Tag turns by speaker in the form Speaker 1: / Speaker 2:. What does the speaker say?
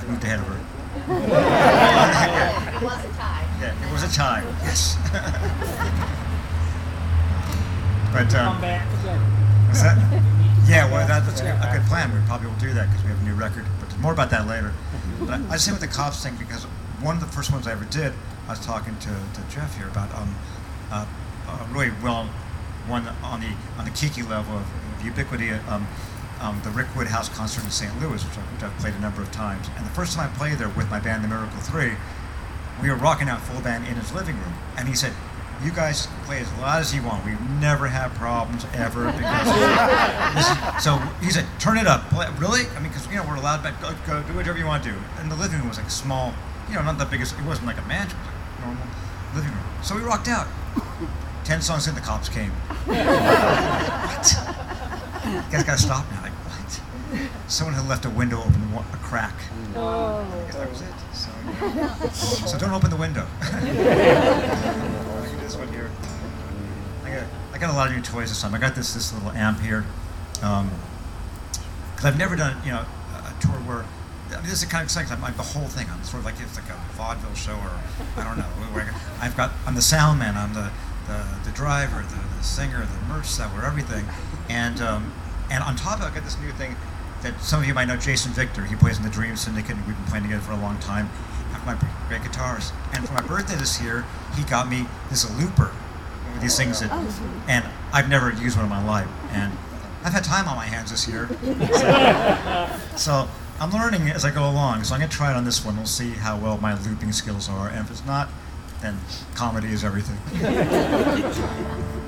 Speaker 1: I moved ahead of her.
Speaker 2: It was a tie.
Speaker 1: Yeah, it was a tie. Yes. But
Speaker 3: Come back together.
Speaker 1: what's that? Yeah, well, that's a good plan. We probably will do that because we have a new record. But more about that later. But I say with the cops thing because one of the first ones I ever did, I was talking to Jeff here about really well one on the Kiki level of ubiquity. The Rick Woodhouse concert in St. Louis, which I've played a number of times. And the first time I played there with my band, The Miracle 3, we were rocking out full band in his living room. And he said, "You guys play as loud as you want. We never have problems ever." Because so he said, "Turn it up." Really? I mean, because we're allowed back. Go do whatever you want to do. And the living room was like small, not the biggest. It wasn't like a mansion, it was like a normal living room. So we rocked out. 10 songs in, the cops came. What? You guys gotta stop now. Like, what? Someone had left a window open, a crack.
Speaker 2: Oh.
Speaker 1: I guess that was it. So don't open the window. This one here. I got a lot of new toys this time. I got this little amp here. Because I've never done a tour where this is the kind of exciting. The whole thing. I'm sort of like it's like a vaudeville show, or I don't know. I'm the sound man. I'm the driver, the singer, the merch seller, everything. And on top of it, I got this new thing that some of you might know, Jason Victor. He plays in the Dream Syndicate, and we've been playing together for a long time. I have my great guitars. And for my birthday this year, he got me this looper with these things that, and I've never used one in my life. And I've had time on my hands this year. So I'm learning as I go along. So I'm going to try it on this one. We'll see how well my looping skills are. And if it's not, then comedy is everything.